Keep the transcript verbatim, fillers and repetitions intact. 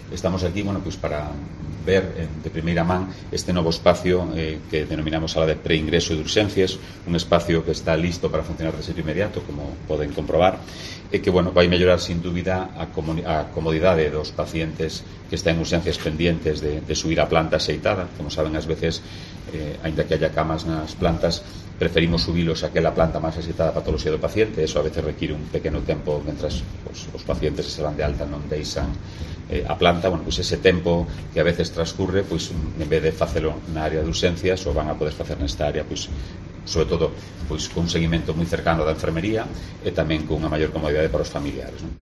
estamos aquí, bueno, pois para ver eh, de primeira man este novo espacio eh, que denominamos sala de preingreso de urxencias, un espacio que está listo para funcionar de xeito inmediato, como poden comprobar, e que, bueno, vai mellorar sin dúbida a, a comodidade dos pacientes que están en urxencias pendientes de, de subir a planta axeitada. Como saben, ás veces, eh, ainda que haya camas nas plantas, preferimos subilos a aquela planta máis axeitada a patoloxía do paciente. Eso a veces require un pequeno tempo mentras os, os pacientes que se van de alta non deixan eh, a planta. Bueno, pois ese tempo que a veces transcurre, pois en vez de facelo na área de urxencias, o van a poder facer nesta área, pois sobre todo pois con un seguimento moi cercano da enfermería e tamén con unha maior comodidade para os familiares, non?